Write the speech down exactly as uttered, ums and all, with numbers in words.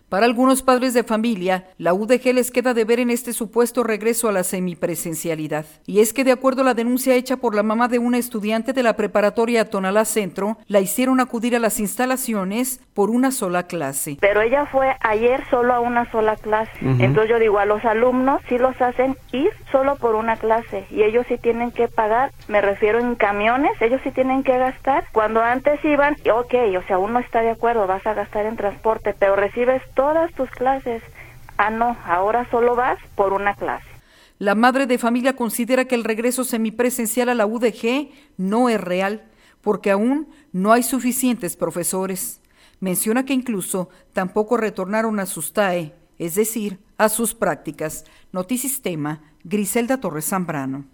Para algunos padres de familia, la U D G les queda de ver en este supuesto regreso a la semipresencialidad. Y es que de acuerdo a la denuncia hecha por la mamá de una estudiante de la preparatoria Tonalá Centro, la hicieron acudir a las instalaciones por una sola clase. Pero ella fue ayer solo a una sola clase. Uh-huh. Entonces yo digo, a los alumnos sí los hacen ir solo por una clase y ellos sí tienen que pagar, me refiero en camiones, ellos sí tienen que gastar. Cuando antes iban, ok, o sea, uno está de acuerdo, vas a gastar en transporte, pero recibes todas tus clases. Ah, no, ahora solo vas por una clase. La madre de familia considera que el regreso semipresencial a la U D G no es real, porque aún no hay suficientes profesores. Menciona que incluso tampoco retornaron a sus T A E, es decir, a sus prácticas. Notisistema, Griselda Torres Zambrano.